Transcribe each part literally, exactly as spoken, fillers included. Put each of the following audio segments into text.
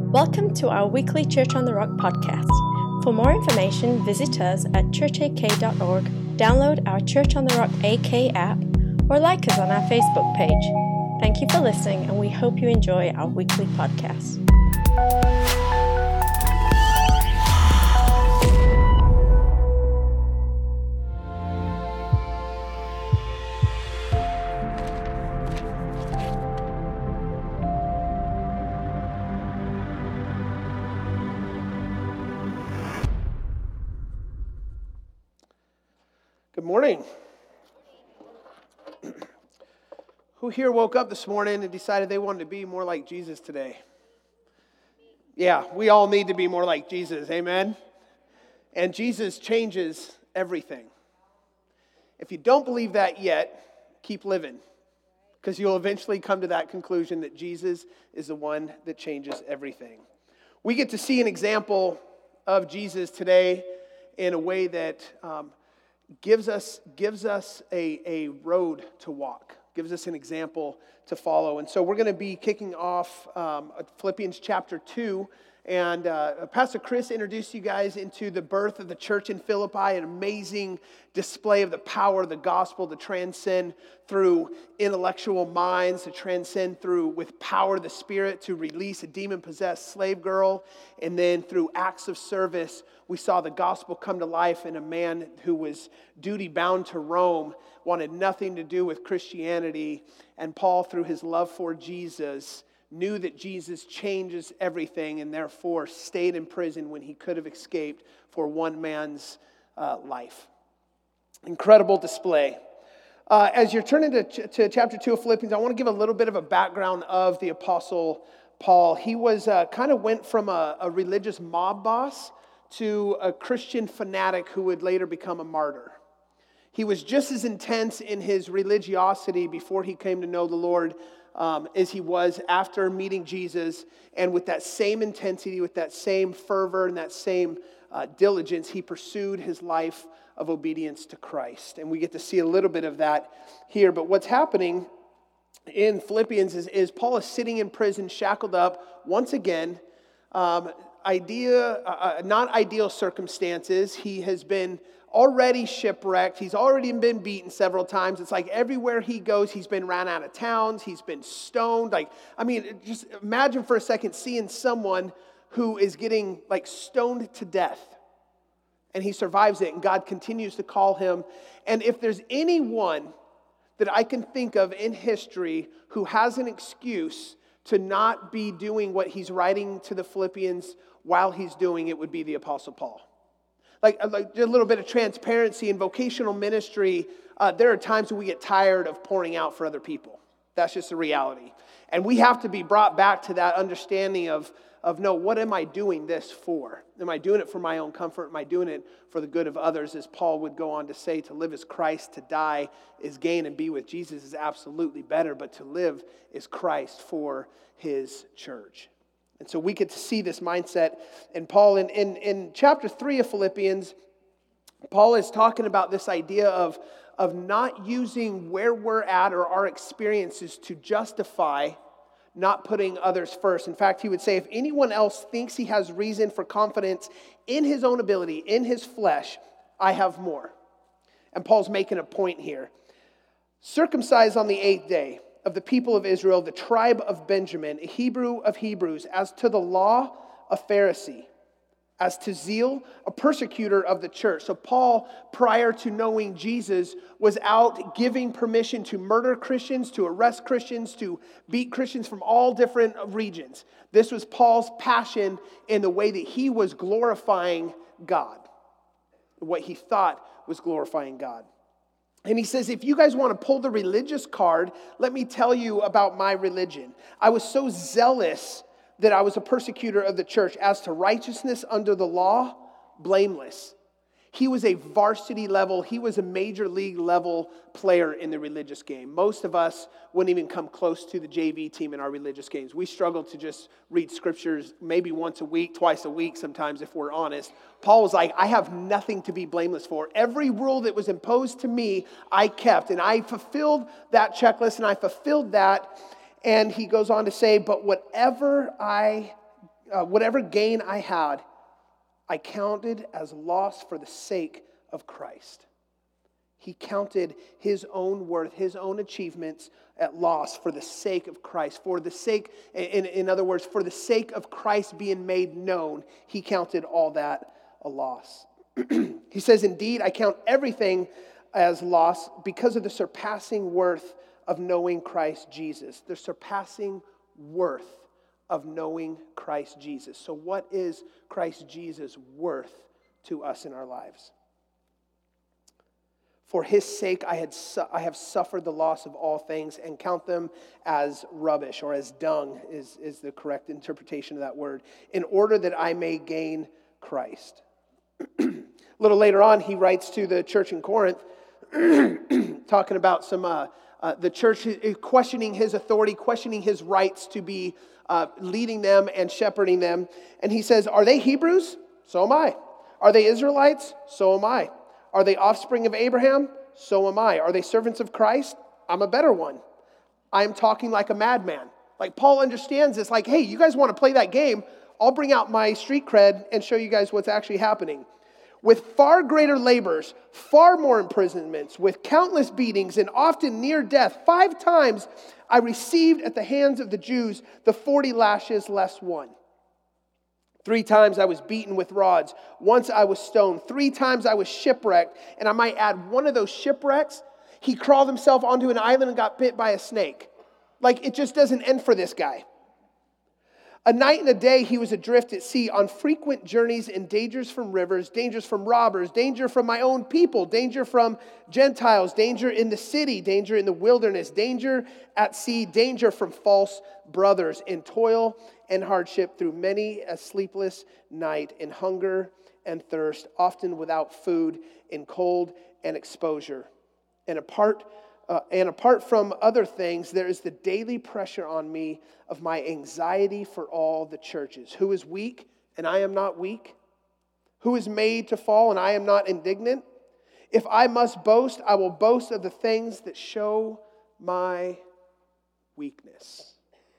Welcome to our weekly Church on the Rock podcast. For more information, visit us at church a k dot org, download our Church on the Rock A K app, or like us on our Facebook page. Thank you for listening, and we hope you enjoy our weekly podcast. Good morning. Who here woke up this morning and decided they wanted to be more like Jesus today? Yeah, we all need to be more like Jesus, amen? And Jesus changes everything. If you don't believe that yet, keep living, because you'll eventually come to that conclusion that Jesus is the one that changes everything. We get to see an example of Jesus today in a way that um, gives us gives us a, a road to walk, gives us an example to follow. And so we're going to be kicking off um, Philippians chapter two. And uh, Pastor Chris introduced you guys into the birth of the church in Philippi, an amazing display of the power of the gospel to transcend through intellectual minds, to transcend through with power of the Spirit, to release a demon-possessed slave girl. And then through acts of service, we saw the gospel come to life in a man who was duty-bound to Rome, wanted nothing to do with Christianity. And Paul, through his love for Jesus, knew that Jesus changes everything and therefore stayed in prison when he could have escaped for one man's uh, life. Incredible display. Uh, as you're turning to, ch- to chapter two of Philippians, I want to give a little bit of a background of the Apostle Paul. He was uh, kind of went from a, a religious mob boss to a Christian fanatic who would later become a martyr. He was just as intense in his religiosity before he came to know the Lord Um, as he was after meeting Jesus, and with that same intensity, with that same fervor and that same uh, diligence, he pursued his life of obedience to Christ. And we get to see a little bit of that here. But what's happening in Philippians is, is Paul is sitting in prison, shackled up, once again, um, idea, uh, not ideal circumstances. He has been already shipwrecked. He's already been beaten several times. It's like everywhere he goes, he's been ran out of towns. He's been stoned. Like, I mean, just imagine for a second seeing someone who is getting like stoned to death, and he survives it, and God continues to call him. And if there's anyone that I can think of in history who has an excuse to not be doing what he's writing to the Philippians while he's doing, it would be the Apostle Paul. Like, like a little bit of transparency in vocational ministry, uh, there are times when we get tired of pouring out for other people. That's just the reality. And we have to be brought back to that understanding of, of no, what am I doing this for? Am I doing it for my own comfort? Am I doing it for the good of others? As Paul would go on to say, to live is Christ, to die is gain, and be with Jesus is absolutely better, but to live is Christ for his church. And so we get to see this mindset. And Paul, in, in, in chapter three of Philippians, Paul is talking about this idea of, of not using where we're at or our experiences to justify not putting others first. In fact, he would say, if anyone else thinks he has reason for confidence in his own ability, in his flesh, I have more. And Paul's making a point here. Circumcised on the eighth day of the people of Israel, the tribe of Benjamin, a Hebrew of Hebrews, as to the law, a Pharisee, as to zeal, a persecutor of the church. So Paul, prior to knowing Jesus, was out giving permission to murder Christians, to arrest Christians, to beat Christians from all different regions. This was Paul's passion in the way that he was glorifying God, what he thought was glorifying God. And he says, if you guys want to pull the religious card, let me tell you about my religion. I was so zealous that I was a persecutor of the church. As to righteousness under the law, blameless. He was a varsity level, he was a major league level player in the religious game. Most of us wouldn't even come close to the J V team in our religious games. We struggle to just read scriptures maybe once a week, twice a week sometimes if we're honest. Paul was like, I have nothing to be blameless for. Every rule that was imposed to me, I kept. And I fulfilled that checklist and I fulfilled that. And he goes on to say, but whatever I uh, whatever gain I had, I counted as loss for the sake of Christ. He counted his own worth, his own achievements at loss for the sake of Christ. For the sake, in, in other words, for the sake of Christ being made known, he counted all that a loss. He says, indeed, I count everything as loss because of the surpassing worth of knowing Christ Jesus. The surpassing worth of knowing Christ Jesus. So what is Christ Jesus worth to us in our lives? For his sake I had su- I have suffered the loss of all things and count them as rubbish, or as dung is, is the correct interpretation of that word, in order that I may gain Christ. A little later on, he writes to the church in Corinth, talking about some uh, uh, the church questioning his authority, questioning his rights to be uh, leading them and shepherding them. And he says, are they Hebrews? So am I. Are they Israelites? So am I. Are they offspring of Abraham? So am I. Are they servants of Christ? I'm a better one. I'm talking like a madman. Like Paul understands this, like, hey, you guys want to play that game? I'll bring out my street cred and show you guys what's actually happening. With far greater labors, far more imprisonments, with countless beatings and often near death, five times I received at the hands of the Jews the forty lashes less one. Three times I was beaten with rods. Once I was stoned. Three times I was shipwrecked. And I might add, one of those shipwrecks, he crawled himself onto an island and got bit by a snake. Like, it just doesn't end for this guy. A night and a day he was adrift at sea on frequent journeys in dangers from rivers, dangers from robbers, danger from my own people, danger from Gentiles, danger in the city, danger in the wilderness, danger at sea, danger from false brothers, in toil and hardship through many a sleepless night, in hunger and thirst, often without food, in cold and exposure. And apart Uh, and apart from other things, there is the daily pressure on me of my anxiety for all the churches. Who is weak and I am not weak? Who is made to fall and I am not indignant? If I must boast, I will boast of the things that show my weakness.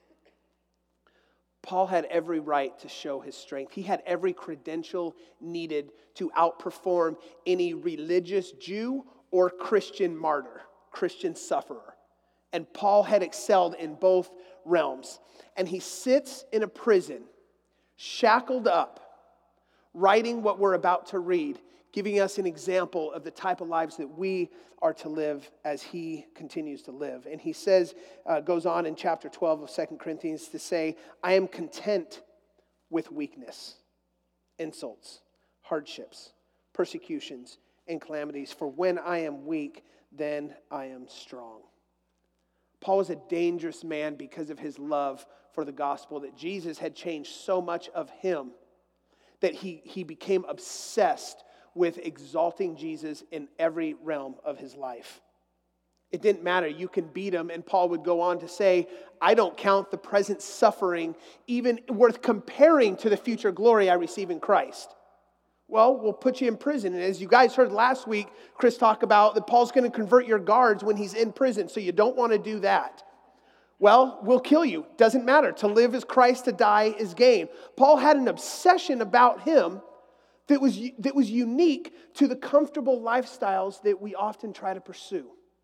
Paul had every right to show his strength. He had every credential needed to outperform any religious Jew or Christian martyr. Christian sufferer. And Paul had excelled in both realms. And he sits in a prison, shackled up, writing what we're about to read, giving us an example of the type of lives that we are to live as he continues to live. And he says, uh, goes on in chapter twelve of Second Corinthians to say, I am content with weakness, insults, hardships, persecutions, and calamities. For when I am weak, then I am strong. Paul was a dangerous man because of his love for the gospel, that Jesus had changed so much of him that he, he became obsessed with exalting Jesus in every realm of his life. It didn't matter. You can beat him. And Paul would go on to say, I don't count the present suffering even worth comparing to the future glory I receive in Christ. Well, we'll put you in prison. And as you guys heard last week, Chris talked about that Paul's going to convert your guards when he's in prison. So you don't want to do that. Well, we'll kill you. Doesn't matter. To live is Christ, to die is gain. Paul had an obsession about him that was, that was unique to the comfortable lifestyles that we often try to pursue.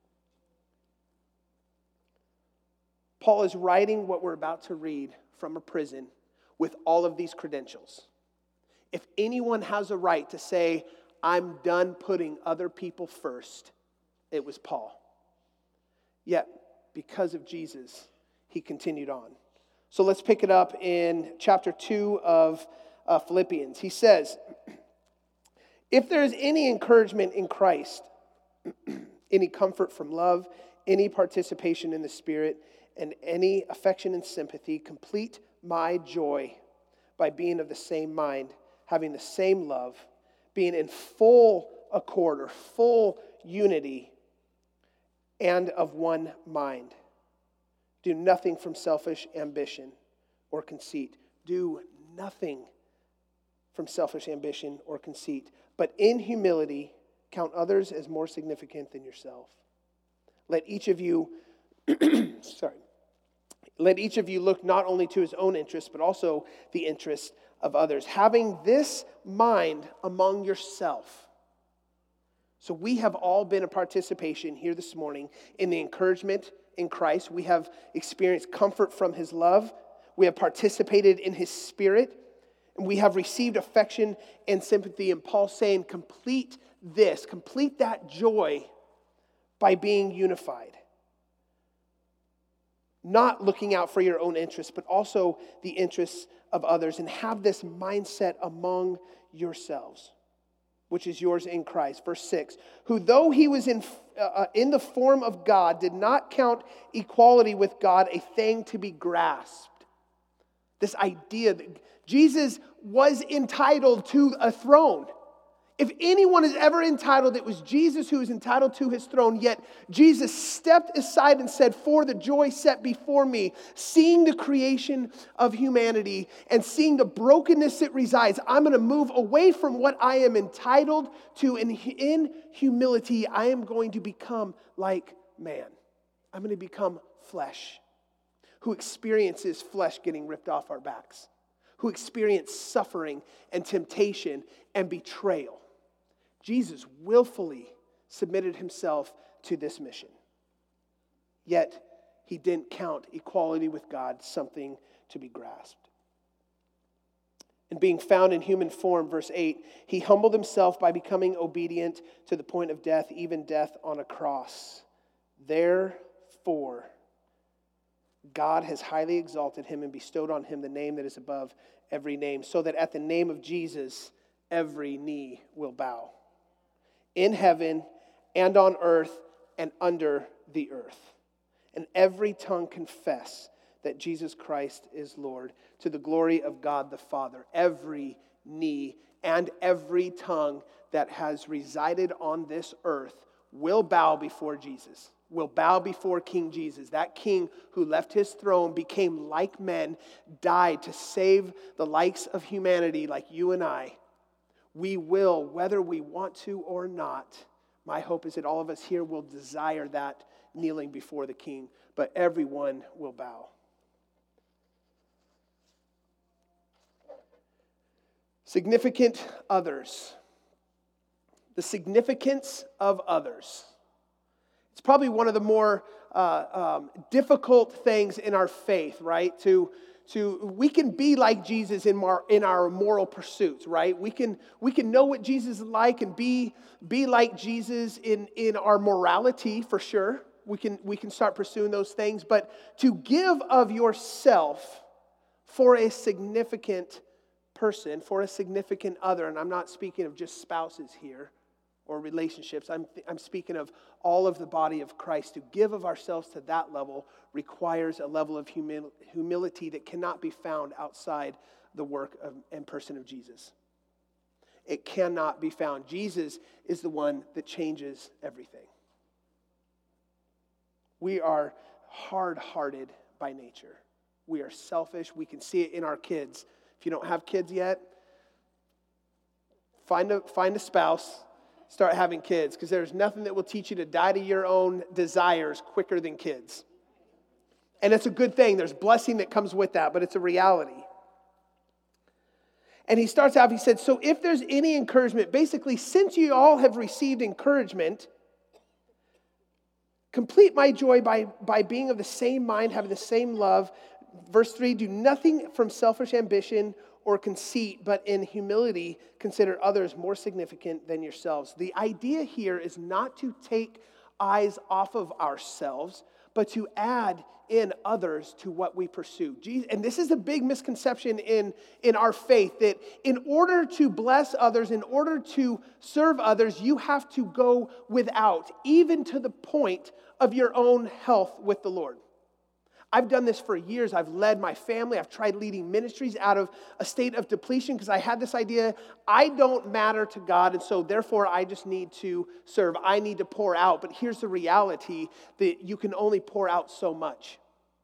Paul is writing what we're about to read from a prison with all of these credentials. If anyone has a right to say, I'm done putting other people first, it was Paul. Yet, because of Jesus, he continued on. So let's pick it up in chapter two of uh, Philippians. He says, if there is any encouragement in Christ, any comfort from love, any participation in the Spirit, and any affection and sympathy, complete my joy by being of the same mind, having the same love, being in full accord or full unity, and of one mind. Do nothing from selfish ambition or conceit. Do nothing from selfish ambition or conceit, but in humility count others as more significant than yourself. Let each of you, sorry, Let each of you look not only to his own interests, but also the interests of others, having this mind among yourself. So we have all been a participation here this morning in the encouragement in Christ. We have experienced comfort from his love. We have participated in his spirit. And we have received affection and sympathy. And Paul's saying, complete this, complete that joy by being unified. Not looking out for your own interests, but also the interests of others. And have this mindset among yourselves, which is yours in Christ. Verse six, who though he was in, uh, in the form of God, did not count equality with God a thing to be grasped. This idea that Jesus was entitled to a throne. If anyone is ever entitled, it was Jesus who was entitled to his throne. Yet Jesus stepped aside and said, for the joy set before me, seeing the creation of humanity and seeing the brokenness that resides, I'm going to move away from what I am entitled to. And in humility, I am going to become like man. I'm going to become flesh, who experiences flesh getting ripped off our backs, who experience suffering and temptation and betrayal. Jesus willfully submitted himself to this mission. Yet, he didn't count equality with God something to be grasped. And being found in human form, verse eight, he humbled himself by becoming obedient to the point of death, even death on a cross. Therefore, God has highly exalted him and bestowed on him the name that is above every name, so that at the name of Jesus, every knee will bow, in heaven and on earth and under the earth, and every tongue confess that Jesus Christ is Lord, to the glory of God the Father. Every knee and every tongue that has resided on this earth will bow before Jesus, will bow before King Jesus, that king who left his throne, became like men, died to save the likes of humanity like you and I. We will, whether we want to or not, my hope is that all of us here will desire that kneeling before the king, but everyone will bow. Significant others. The significance of others. It's probably one of the more uh, um, difficult things in our faith, right? To, to we can be like Jesus in, mar, in our moral pursuits, right? We can we can know what Jesus is like and be be like Jesus in, in our morality for sure. We can we can start pursuing those things, but to give of yourself for a significant person, for a significant other, and I'm not speaking of just spouses here or relationships. I'm, I'm speaking of all of the body of Christ. To give of ourselves to that level requires a level of humil- humility that cannot be found outside the work of, and person of Jesus. It cannot be found. Jesus is the one that changes everything. We are hard-hearted by nature. We are selfish. We can see it in our kids. If you don't have kids yet, find a, find a spouse. Start having kids, because there's nothing that will teach you to die to your own desires quicker than kids. And it's a good thing. There's blessing that comes with that, but it's a reality. And he starts out, he said, so if there's any encouragement, basically, since you all have received encouragement, complete my joy by, by being of the same mind, having the same love. Verse three, do nothing from selfish ambition or conceit, but in humility consider others more significant than yourselves. The idea here is not to take eyes off of ourselves, but to add in others to what we pursue. Jesus, and this is a big misconception in, in our faith, that in order to bless others, in order to serve others, you have to go without, even to the point of your own health with the Lord. I've done this for years. I've led my family. I've tried leading ministries out of a state of depletion because I had this idea, I don't matter to God, and so therefore I just need to serve. I need to pour out. But here's the reality, that you can only pour out so much.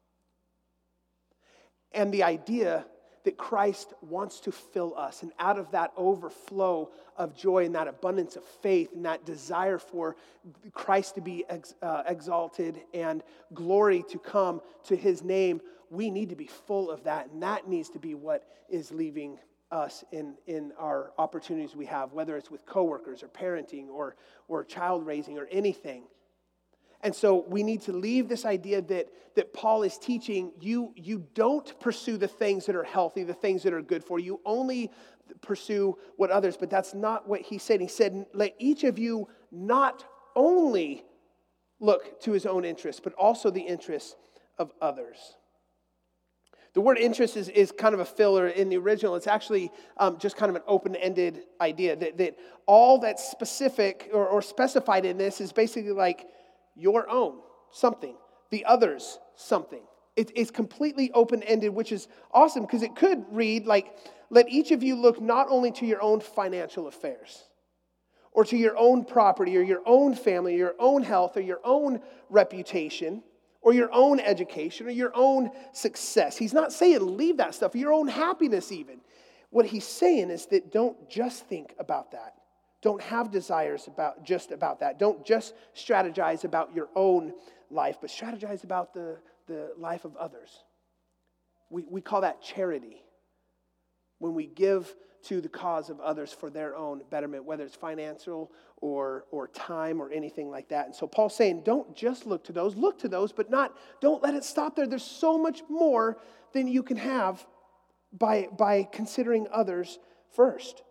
And the idea that Christ wants to fill us, and out of that overflow of joy and that abundance of faith and that desire for Christ to be ex, uh, exalted and glory to come to his name, we need to be full of that, and that needs to be what is leaving us in, in our opportunities we have, whether it's with coworkers or parenting or, or child raising or anything. And so we need to leave this idea that, that Paul is teaching, you, you don't pursue the things that are healthy, the things that are good for you. You only pursue what others, but that's not what he said. He said, let each of you not only look to his own interests, but also the interests of others. The word interest is, is kind of a filler in the original. It's actually um, just kind of an open-ended idea that, that all that's specific or, or specified in this is basically like your own something, the others something. It, it's completely open-ended, which is awesome because it could read like, let each of you look not only to your own financial affairs or to your own property or your own family, or your own health or your own reputation, or your own education, or your own success. He's not saying leave that stuff, your own happiness even. What he's saying is that don't just think about that. Don't have desires about just about that. Don't just strategize about your own life, but strategize about the, the life of others. We, we call that charity. When we give to the cause of others for their own betterment, whether it's financial or, or time or anything like that. And so Paul's saying, don't just look to those, look to those, but not, don't let it stop there. There's so much more than you can have by, by considering others first.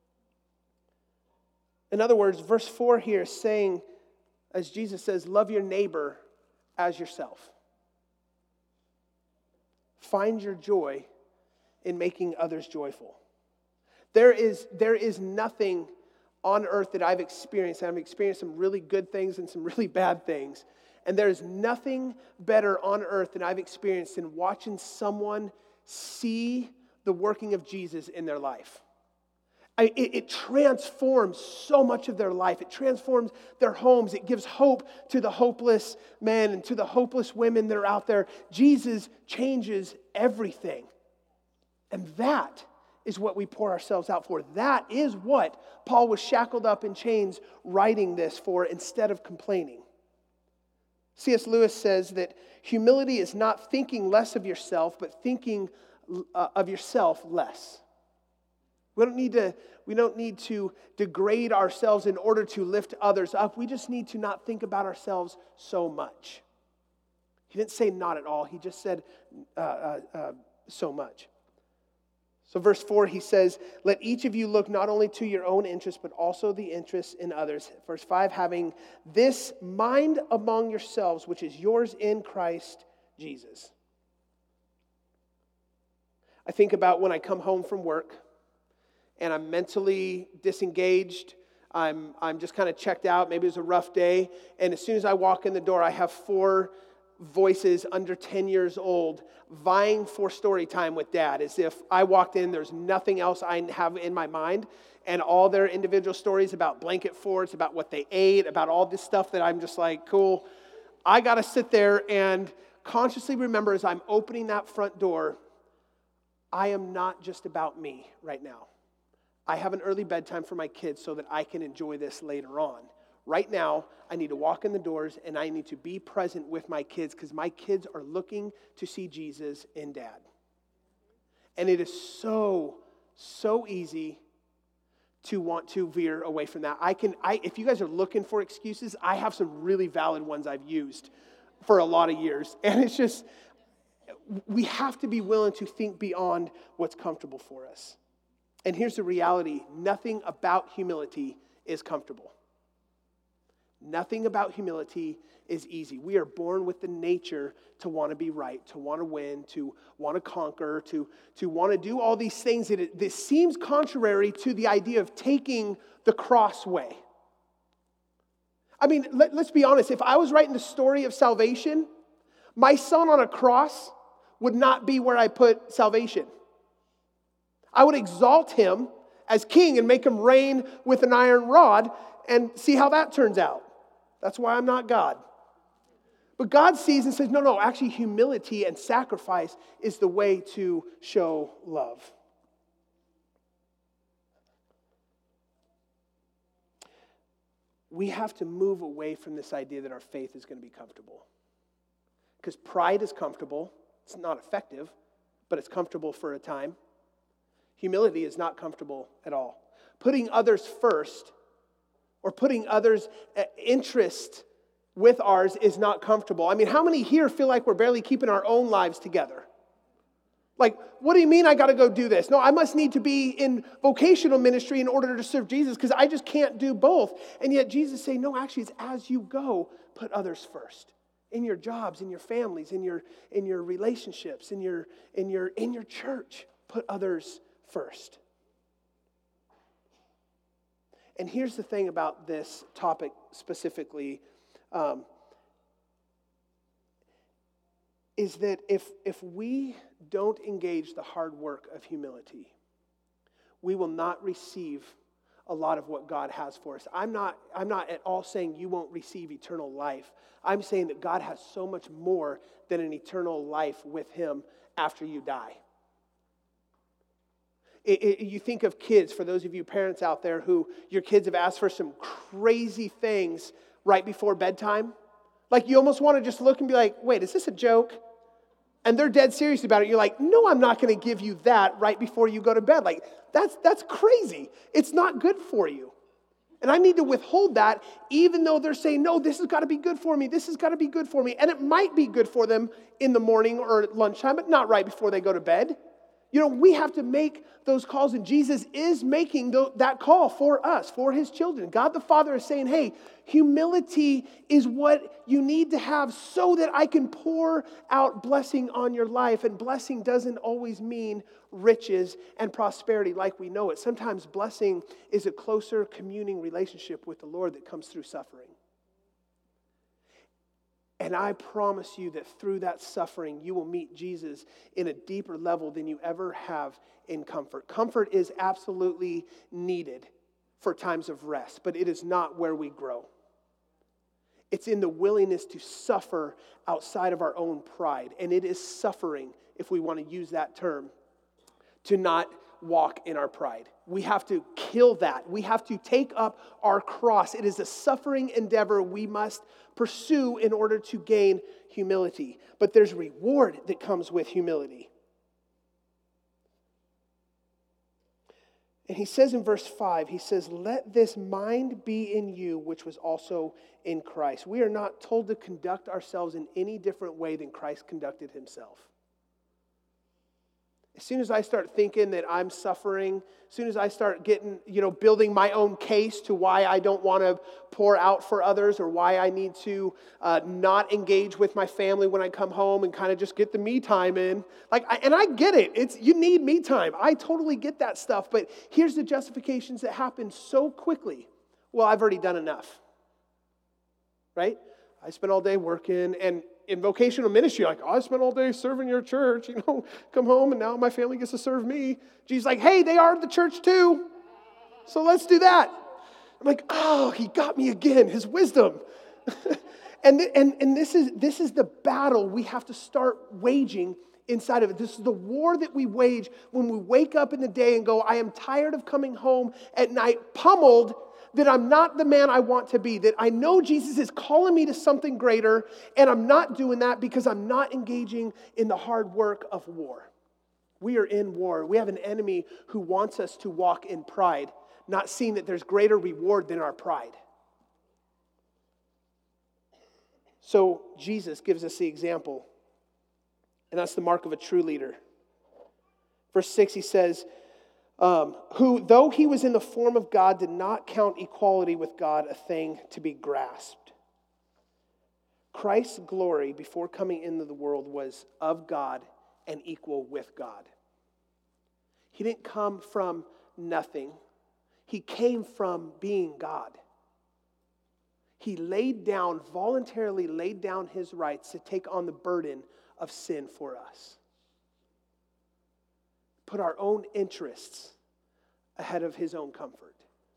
In other words, verse four here is saying, as Jesus says, love your neighbor as yourself. Find your joy in making others joyful. There is, there is nothing on earth that I've experienced. I've experienced some really good things and some really bad things. And there is nothing better on earth than I've experienced than watching someone see the working of Jesus in their life. I, it, it transforms so much of their life. It transforms their homes. It gives hope to the hopeless men and to the hopeless women that are out there. Jesus changes everything. And that is what we pour ourselves out for. That is what Paul was shackled up in chains writing this for instead of complaining. C S Lewis says that humility is not thinking less of yourself, but thinking uh, of yourself less. We don't need to, we don't need to degrade ourselves in order to lift others up. We just need to not think about ourselves so much. He didn't say not at all. He just said uh, uh, uh, so much. So verse four, he says, let each of you look not only to your own interests, but also the interests in others. Verse five, having this mind among yourselves, which is yours in Christ Jesus. I think about when I come home from work and I'm mentally disengaged. I'm, I'm just kind of checked out. Maybe it was a rough day. And as soon as I walk in the door, I have four voices under ten years old vying for story time with Dad, as if I walked in, there's nothing else I have in my mind, and all their individual stories about blanket forts, about what they ate, about all this stuff that I'm just like, cool. I got to sit there and consciously remember as I'm opening that front door, I am not just about me right now. I have an early bedtime for my kids so that I can enjoy this later on. Right now, I need to walk in the doors and I need to be present with my kids because my kids are looking to see Jesus in Dad. And it is so, so easy to want to veer away from that. I can, I, if you guys are looking for excuses, I have some really valid ones I've used for a lot of years. And it's just, we have to be willing to think beyond what's comfortable for us. And here's the reality. Nothing about humility is comfortable. Nothing about humility is easy. We are born with the nature to want to be right, to want to win, to want to conquer, to, to want to do all these things that it, this seems contrary to the idea of taking the cross way. I mean, let, let's be honest. If I was writing the story of salvation, my son on a cross would not be where I put salvation. I would exalt him as king and make him reign with an iron rod and see how that turns out. That's why I'm not God. But God sees and says, no, no, actually humility and sacrifice is the way to show love. We have to move away from this idea that our faith is going to be comfortable. Because pride is comfortable. It's not effective, but it's comfortable for a time. Humility is not comfortable at all. Putting others first or putting others' interest with ours is not comfortable. I mean, how many here feel like we're barely keeping our own lives together? Like, what do you mean I got to go do this? No, I must need to be in vocational ministry in order to serve Jesus because I just can't do both. And yet Jesus say, no, actually, it's as you go, put others first. In your jobs, in your families, in your in your relationships, in your in your in your church, put others first. And here's the thing about this topic specifically, um, is that if if we don't engage the hard work of humility, we will not receive a lot of what God has for us. I'm not, I'm not at all saying you won't receive eternal life. I'm saying that God has so much more than an eternal life with Him after you die. It, it, you think of kids, for those of you parents out there who your kids have asked for some crazy things right before bedtime. Like you almost want to just look and be like, wait, is this a joke? And they're dead serious about it. You're like, no, I'm not going to give you that right before you go to bed. Like, that's that's crazy. It's not good for you. And I need to withhold that even though they're saying, no, this has got to be good for me. This has got to be good for me. And it might be good for them in the morning or at lunchtime, but not right before they go to bed. You know, we have to make those calls, and Jesus is making the, that call for us, for His children. God the Father is saying, hey, humility is what you need to have so that I can pour out blessing on your life. And blessing doesn't always mean riches and prosperity like we know it. Sometimes blessing is a closer communing relationship with the Lord that comes through suffering. And I promise you that through that suffering, you will meet Jesus in a deeper level than you ever have in comfort. Comfort is absolutely needed for times of rest, but it is not where we grow. It's in the willingness to suffer outside of our own pride. And it is suffering, if we want to use that term, to not walk in our pride. We have to kill that. We have to take up our cross. It is a suffering endeavor we must pursue in order to gain humility. But there's reward that comes with humility. And he says in verse five, he says, let this mind be in you, which was also in Christ. We are not told to conduct ourselves in any different way than Christ conducted himself. As soon as I start thinking that I'm suffering, as soon as I start getting, you know, building my own case to why I don't want to pour out for others or why I need to uh, not engage with my family when I come home and kind of just get the me time in. Like, I, and I get it. It's you need me time. I totally get that stuff. But here's the justifications that happen so quickly. Well, I've already done enough. Right? I spent all day working, and in vocational ministry, like, oh, I spent all day serving your church, you know, come home and now my family gets to serve me. Jesus like, hey, they are the church too, so let's do that. I'm like, oh, he got me again, his wisdom. and, and, and this is this is the battle we have to start waging inside of it. This is the war that we wage when we wake up in the day and go, I am tired of coming home at night pummeled that I'm not the man I want to be, that I know Jesus is calling me to something greater, and I'm not doing that because I'm not engaging in the hard work of war. We are in war. We have an enemy who wants us to walk in pride, not seeing that there's greater reward than our pride. So Jesus gives us the example, and that's the mark of a true leader. Verse six, he says, Um, who, though he was in the form of God, did not count equality with God a thing to be grasped. Christ's glory before coming into the world was of God and equal with God. He didn't come from nothing. He came from being God. He laid down, voluntarily laid down his rights to take on the burden of sin for us. Put our own interests ahead of his own comfort.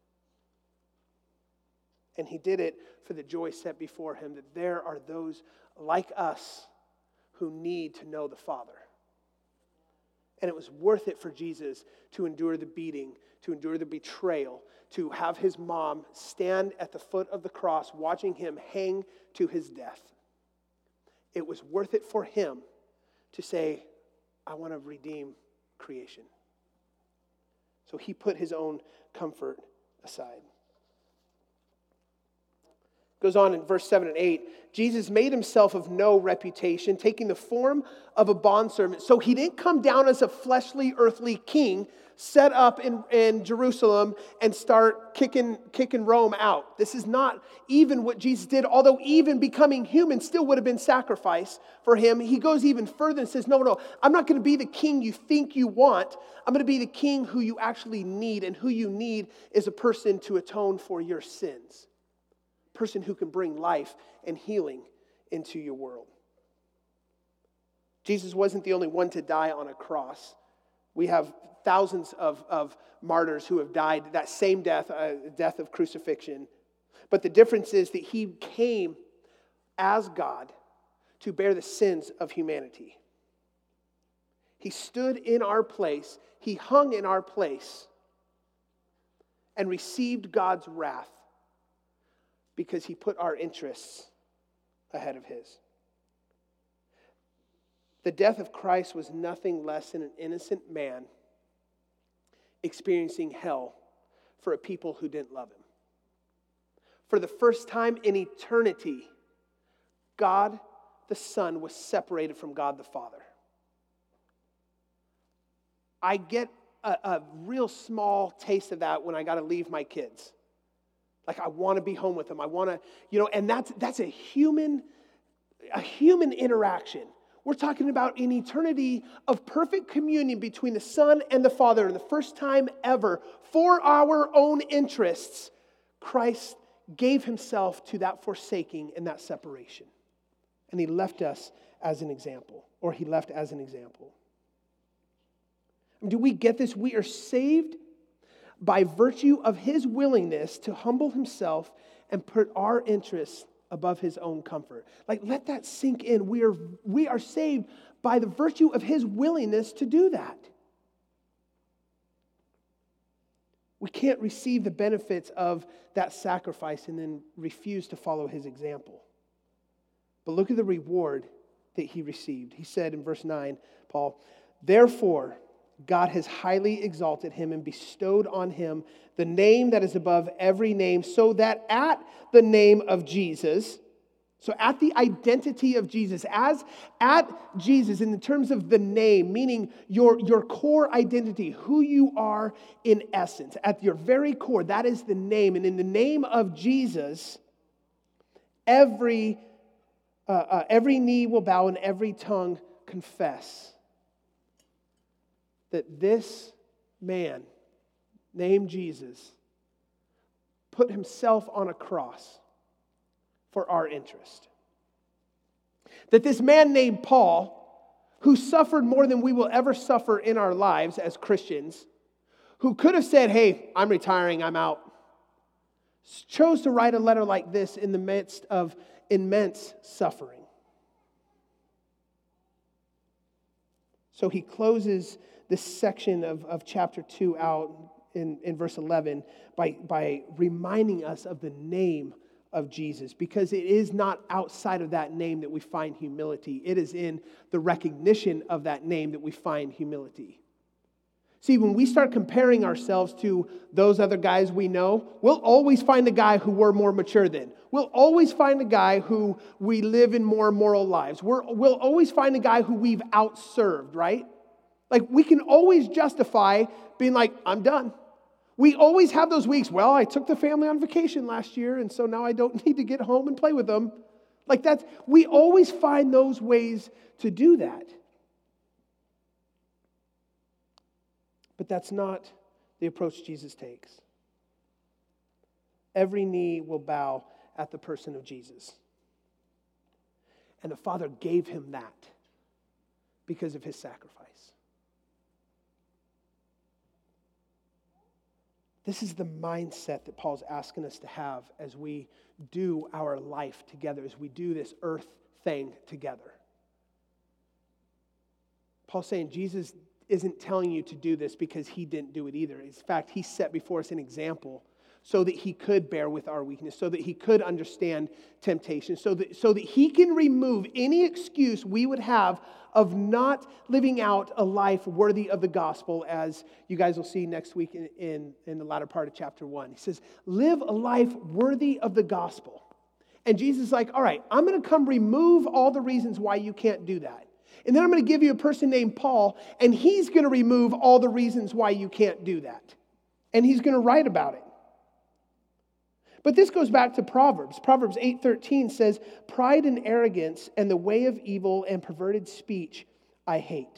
And he did it for the joy set before him, that there are those like us who need to know the Father. And it was worth it for Jesus to endure the beating, to endure the betrayal, to have his mom stand at the foot of the cross watching him hang to his death. It was worth it for him to say, I want to redeem creation. So he put his own comfort aside. Goes on in verse seven and eight. Jesus made himself of no reputation, taking the form of a bondservant. So he didn't come down as a fleshly, earthly king, set up in, in Jerusalem and start kicking, kicking Rome out. This is not even what Jesus did, although even becoming human still would have been sacrifice for him. He goes even further and says, no, no, I'm not going to be the king you think you want. I'm going to be the king who you actually need, and who you need is a person to atone for your sins. A person who can bring life and healing into your world. Jesus wasn't the only one to die on a cross. We have thousands of, of martyrs who have died that same death, uh, death of crucifixion. But the difference is that he came as God to bear the sins of humanity. He stood in our place. He hung in our place and received God's wrath because he put our interests ahead of his. The death of Christ was nothing less than an innocent man experiencing hell for a people who didn't love him. For the first time in eternity, God the Son was separated from God the Father. I get a, a real small taste of that when I got to leave my kids. Like, I want to be home with them. I want to, you know, and that's that's a human, a human interaction. We're talking about an eternity of perfect communion between the Son and the Father. And the first time ever, for our own interests, Christ gave himself to that forsaking and that separation. And he left us as an example, or he left as an example. Do we get this? We are saved by virtue of his willingness to humble himself and put our interests above his own comfort. Like, let that sink in. We are, we are saved by the virtue of his willingness to do that. We can't receive the benefits of that sacrifice and then refuse to follow his example. But look at the reward that he received. He said in verse nine, Paul, therefore, God has highly exalted him and bestowed on him the name that is above every name, so that at the name of Jesus, so at the identity of Jesus, as at Jesus in the terms of the name, meaning your, your core identity, who you are in essence, at your very core, that is the name. And in the name of Jesus, every, uh, uh, every knee will bow and every tongue confess that this man named Jesus put himself on a cross for our interest. That this man named Paul, who suffered more than we will ever suffer in our lives as Christians, who could have said, hey, I'm retiring, I'm out, chose to write a letter like this in the midst of immense suffering. So he closes this section of, of chapter two out in, in verse eleven by, by reminding us of the name of Jesus, because it is not outside of that name that we find humility. It is in the recognition of that name that we find humility. See, when we start comparing ourselves to those other guys we know, we'll always find a guy who we're more mature than. We'll always find a guy who we live in more moral lives. We're, we'll always find a guy who we've outserved, right? Like, we can always justify being like, I'm done. We always have those weeks, well, I took the family on vacation last year, and so now I don't need to get home and play with them. Like, that's, we always find those ways to do that. But that's not the approach Jesus takes. Every knee will bow at the person of Jesus. And the Father gave him that because of his sacrifice. This is the mindset that Paul's asking us to have as we do our life together, as we do this earth thing together. Paul's saying Jesus isn't telling you to do this because he didn't do it either. In fact, he set before us an example so that he could bear with our weakness, so that he could understand temptation, so that, so that he can remove any excuse we would have of not living out a life worthy of the gospel, as you guys will see next week in, in, in the latter part of chapter one. He says, live a life worthy of the gospel. And Jesus is like, all right, I'm going to come remove all the reasons why you can't do that. And then I'm going to give you a person named Paul, and he's going to remove all the reasons why you can't do that. And he's going to write about it. But this goes back to Proverbs. Proverbs eight thirteen says, pride and arrogance and the way of evil and perverted speech I hate.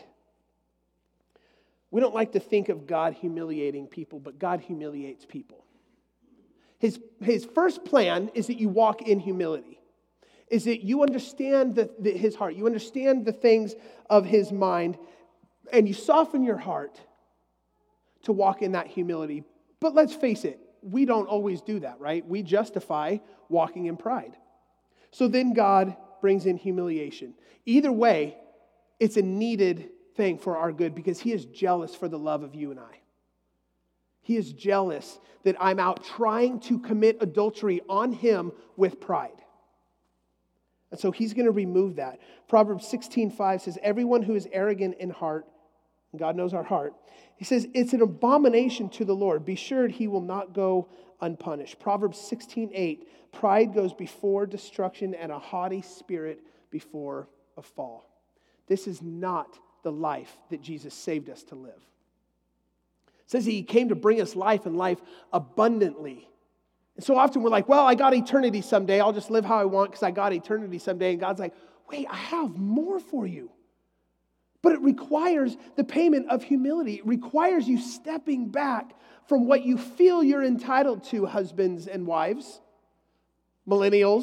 We don't like to think of God humiliating people, but God humiliates people. His, his first plan is that you walk in humility, is that you understand the, the, his heart, you understand the things of his mind, and you soften your heart to walk in that humility. But let's face it, we don't always do that, right? We justify walking in pride. So then God brings in humiliation. Either way, it's a needed thing for our good because he is jealous for the love of you and I. He is jealous that I'm out trying to commit adultery on him with pride. And so he's going to remove that. Proverbs sixteen five says, everyone who is arrogant in heart, and God knows our heart, he says, it's an abomination to the Lord. Be sure he will not go unpunished. Proverbs sixteen eight, pride goes before destruction and a haughty spirit before a fall. This is not the life that Jesus saved us to live. It says he came to bring us life and life abundantly. And so often we're like, well, I got eternity someday. I'll just live how I want because I got eternity someday. And God's like, wait, I have more for you. But it requires the payment of humility. It requires you stepping back from what you feel you're entitled to, husbands and wives, millennials,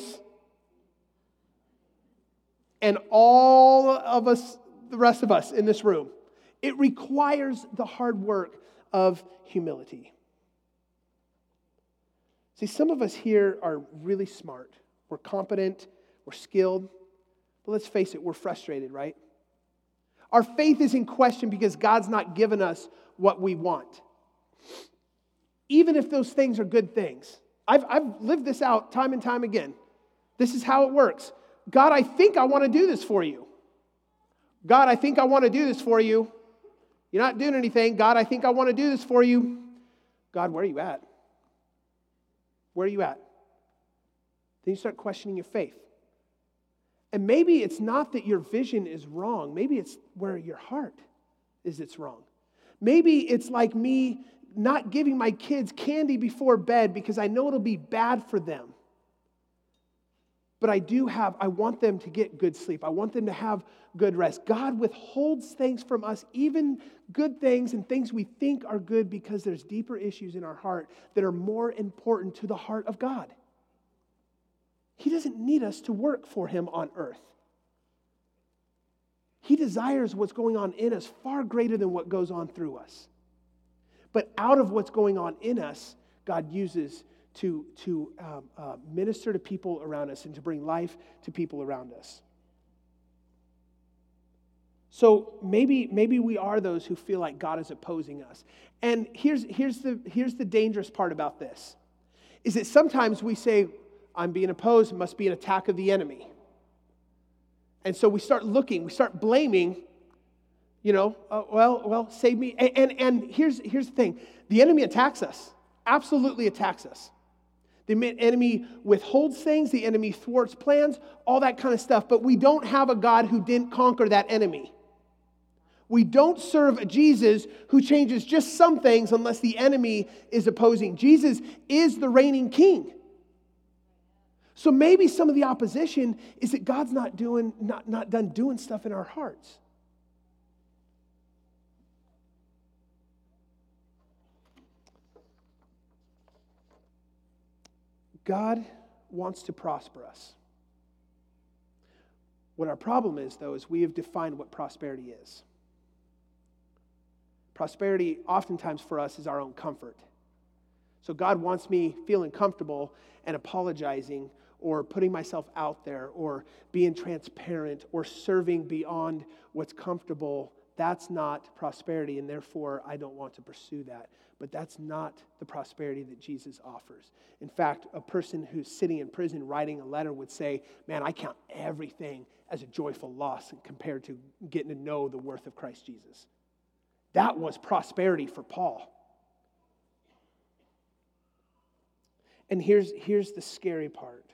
and all of us, the rest of us in this room. It requires the hard work of humility. See, some of us here are really smart. We're competent. We're skilled. But let's face it, we're frustrated, right? Our faith is in question because God's not given us what we want. Even if those things are good things. I've, I've lived this out time and time again. This is how it works. God, I think I want to do this for you. God, I think I want to do this for you. You're not doing anything. God, I think I want to do this for you. God, where are you at? Where are you at? Then you start questioning your faith. And maybe it's not that your vision is wrong. Maybe it's where your heart is it's wrong. Maybe it's like me not giving my kids candy before bed because I know it'll be bad for them. But I do have, I want them to get good sleep. I want them to have good rest. God withholds things from us, even good things and things we think are good because there's deeper issues in our heart that are more important to the heart of God. He doesn't need us to work for him on earth. He desires what's going on in us far greater than what goes on through us. But out of what's going on in us, God uses to, to um, uh, minister to people around us and to bring life to people around us. So maybe, maybe we are those who feel like God is opposing us. And here's, here's, the, here's the dangerous part about this, is that sometimes we say, I'm being opposed, it must be an attack of the enemy. And so we start looking, we start blaming, you know, uh, well, well, save me. And, and, and here's, here's the thing, the enemy attacks us, absolutely attacks us. The enemy withholds things, the enemy thwarts plans, all that kind of stuff. But we don't have a God who didn't conquer that enemy. We don't serve a Jesus who changes just some things unless the enemy is opposing. Jesus is the reigning king. So maybe some of the opposition is that God's not doing, not, not done doing stuff in our hearts. God wants to prosper us. What our problem is, though, is we have defined what prosperity is. Prosperity, oftentimes for us, is our own comfort. So God wants me feeling comfortable and apologizing or putting myself out there or being transparent or serving beyond what's comfortable that's not prosperity, and therefore I don't want to pursue that. But that's not the prosperity that Jesus offers. In fact, a person who's sitting in prison writing a letter would say, man, I count everything as a joyful loss compared to getting to know the worth of Christ Jesus. That was prosperity for Paul. And here's, here's the scary part.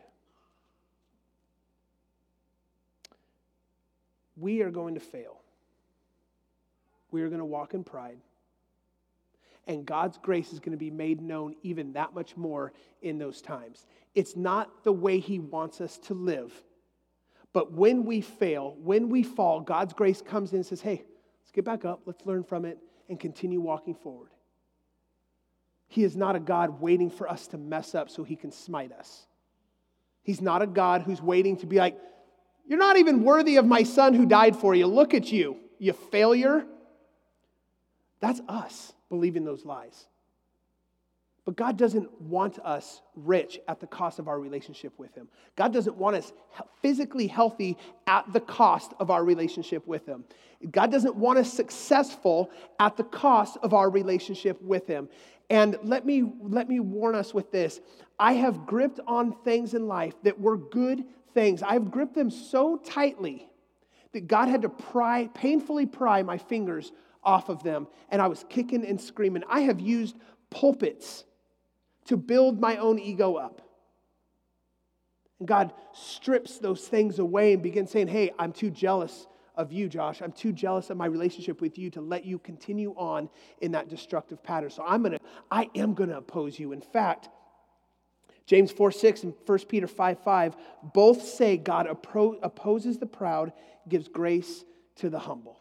We are going to fail. We are going to walk in pride. And God's grace is going to be made known even that much more in those times. It's not the way He wants us to live. But when we fail, when we fall, God's grace comes in and says, hey, let's get back up, let's learn from it, and continue walking forward. He is not a God waiting for us to mess up so He can smite us. He's not a God who's waiting to be like, you're not even worthy of my son who died for you. Look at you, you failure. That's us believing those lies. But God doesn't want us rich at the cost of our relationship with Him. God doesn't want us physically healthy at the cost of our relationship with Him. God doesn't want us successful at the cost of our relationship with Him. And let me, let me warn us with this. I have gripped on things in life that were good things. I've gripped them so tightly that God had to pry, painfully pry my fingers off of them, and I was kicking and screaming. I have used pulpits to build my own ego up. And God strips those things away and begins saying, hey, I'm too jealous of you, Josh. I'm too jealous of my relationship with you to let you continue on in that destructive pattern. So I'm gonna, I am gonna oppose you. In fact, James four six and First Peter five five both say God appro- opposes the proud, gives grace to the humble.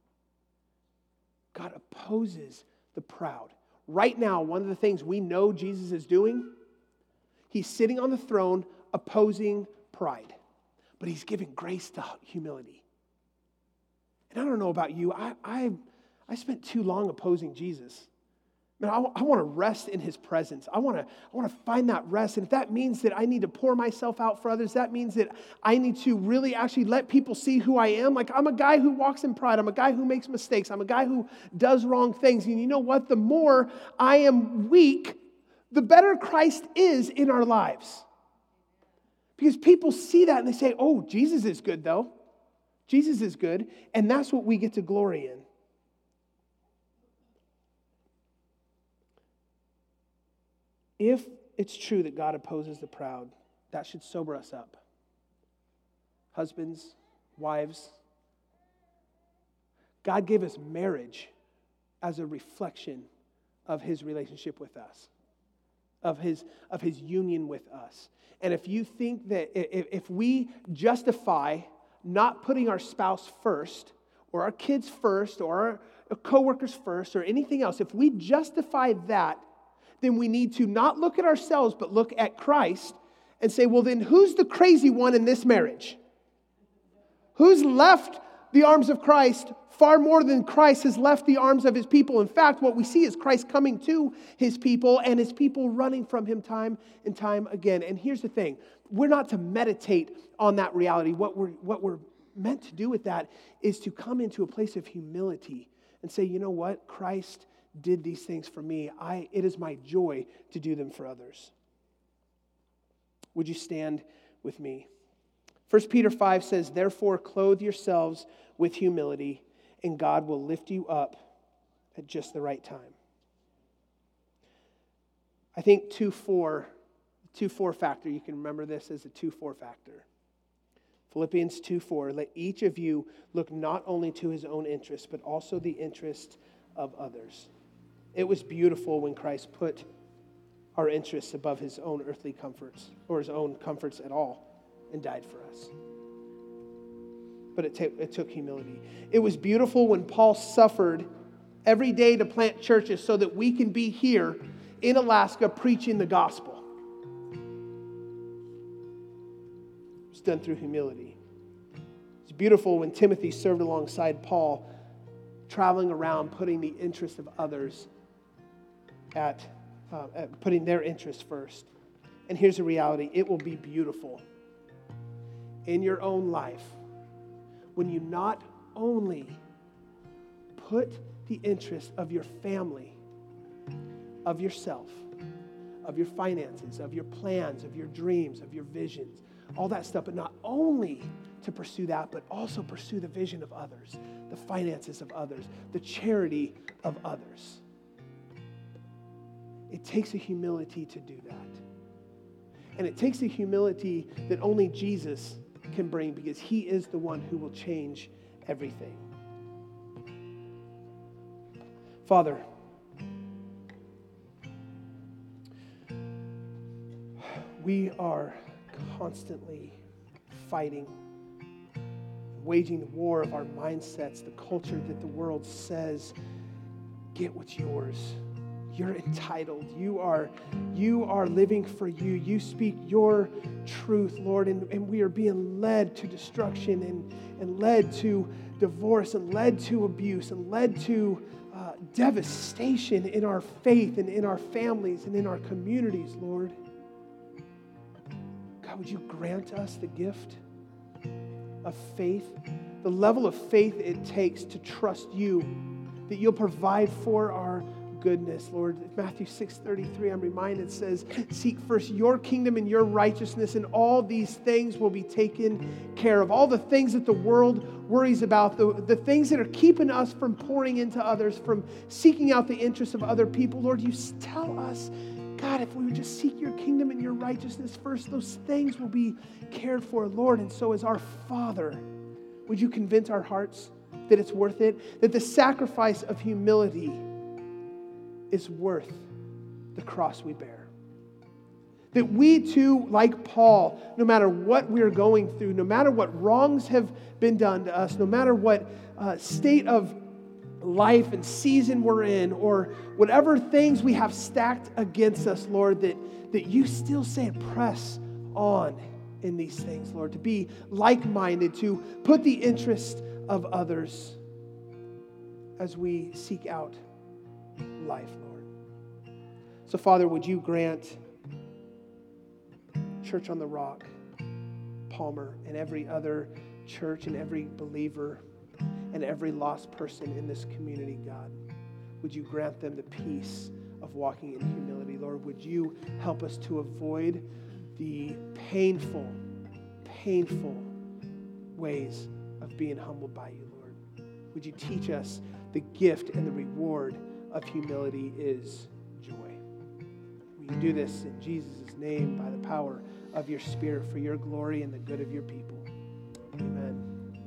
God opposes the proud. Right now, one of the things we know Jesus is doing, He's sitting on the throne opposing pride. But He's giving grace to humility. And I don't know about you, I I, I spent too long opposing Jesus. Man, I, I want to rest in His presence. I want to I want to find that rest. And if that means that I need to pour myself out for others, that means that I need to really actually let people see who I am. Like, I'm a guy who walks in pride. I'm a guy who makes mistakes. I'm a guy who does wrong things. And you know what? The more I am weak, the better Christ is in our lives. Because people see that and they say, oh, Jesus is good though. Jesus is good. And that's what we get to glory in. If it's true that God opposes the proud, that should sober us up. Husbands, wives, God gave us marriage as a reflection of His relationship with us, of His, of His union with us. And if you think that if, if we justify not putting our spouse first, or our kids first, or our coworkers first, or anything else, if we justify that, then we need to not look at ourselves, but look at Christ and say, well, then who's the crazy one in this marriage? Who's left the arms of Christ far more than Christ has left the arms of His people? In fact, what we see is Christ coming to His people and His people running from Him time and time again. And here's the thing. We're not to meditate on that reality. What we're, what we're meant to do with that is to come into a place of humility and say, you know what? Christ did these things for me. I, it is my joy to do them for others. Would you stand with me? First Peter five says, therefore clothe yourselves with humility, and God will lift you up at just the right time. I think two four, two four factor, you can remember this as a two four factor. Philippians two four, let each of you look not only to his own interests, but also the interest of others. It was beautiful when Christ put our interests above His own earthly comforts, or His own comforts at all, and died for us. But it, t- it took humility. It was beautiful when Paul suffered every day to plant churches so that we can be here in Alaska preaching the gospel. It was done through humility. It's beautiful when Timothy served alongside Paul, traveling around putting the interest of others at, uh, at putting their interests first. And here's the reality. It will be beautiful in your own life when you not only put the interest of your family, of yourself, of your finances, of your plans, of your dreams, of your visions, all that stuff, but not only to pursue that, but also pursue the vision of others, the finances of others, the charity of others. It takes a humility to do that. And it takes a humility that only Jesus can bring, because he is the one who will change everything. Father, we are constantly fighting, waging the war of our mindsets, the culture that the world says, get what's yours. You're entitled. You are, you are living for you. You speak your truth, Lord, and, and we are being led to destruction and, and led to divorce and led to abuse and led to uh, devastation in our faith and in our families and in our communities, Lord. God, would you grant us the gift of faith, the level of faith it takes to trust you, that you'll provide for our goodness, Lord. Matthew six thirty-three, I'm reminded, says, seek first your kingdom and your righteousness, and all these things will be taken care of. All the things that the world worries about, the, the things that are keeping us from pouring into others, from seeking out the interests of other people, Lord, you tell us, God, if we would just seek your kingdom and your righteousness first, those things will be cared for, Lord. And so as our Father, would you convince our hearts that it's worth it, that the sacrifice of humility is worth the cross we bear. That we too, like Paul, no matter what we're going through, no matter what wrongs have been done to us, no matter what uh, state of life and season we're in, or whatever things we have stacked against us, Lord, that, that you still say, press on in these things, Lord, to be like-minded, to put the interest of others as we seek out life, Lord. So, Father, would you grant Church on the Rock, Palmer, and every other church and every believer and every lost person in this community, God, would you grant them the peace of walking in humility, Lord? Would you help us to avoid the painful, painful ways of being humbled by you, Lord? Would you teach us the gift and the reward of humility is joy? Will you do this in Jesus' name by the power of your Spirit for your glory and the good of your people? Amen.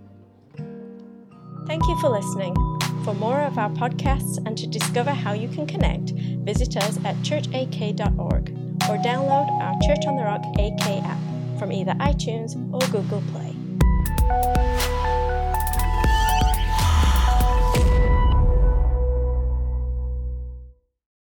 Thank you for listening. For more of our podcasts and to discover how you can connect, visit us at church a k dot org or download our Church on the Rock A K app from either iTunes or Google Play.